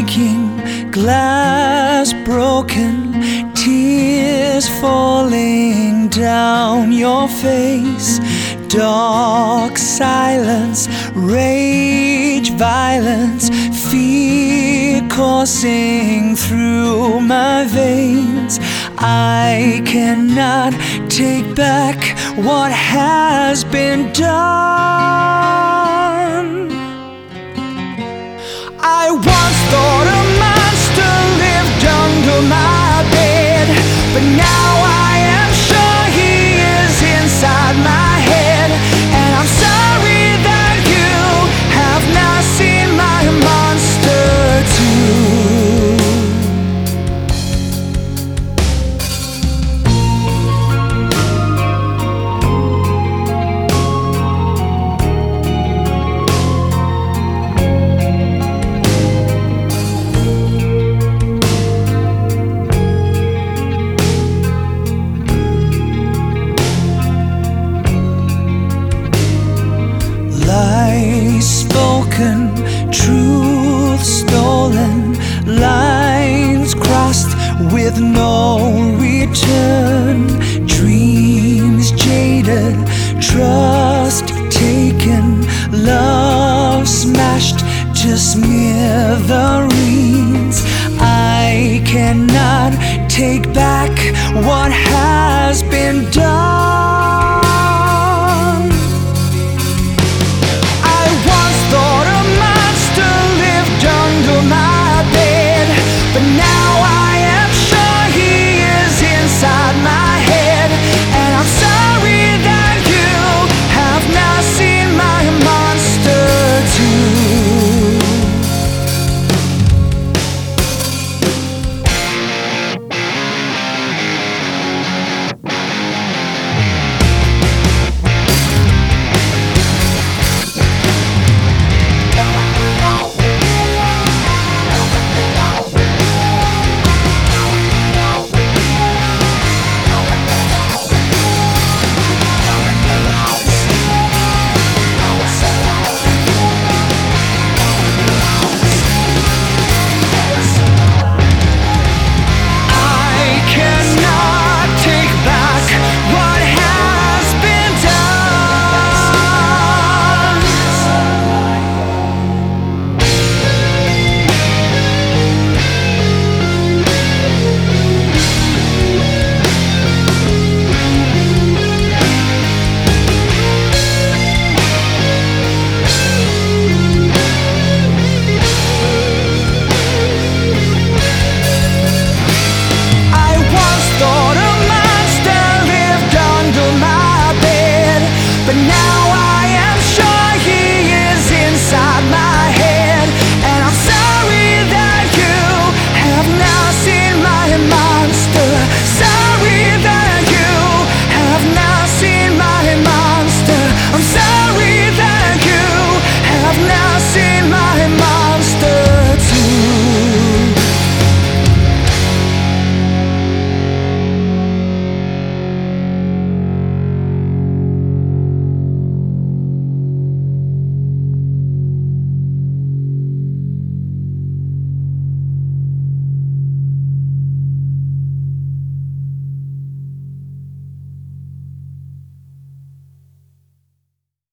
breaking, glass broken, tears falling down your face, dark silence, rage, violence, fear coursing through my veins. I cannot take back what has been done. I once thought a monster lived under my bed, but now I am sure he is inside my head. And I'm sorry that you have not seen my monster too. Lies spoken, truth stolen, lines crossed with no return, dreams jaded, trust taken, love smashed to smithereens. I cannot take back what has been done.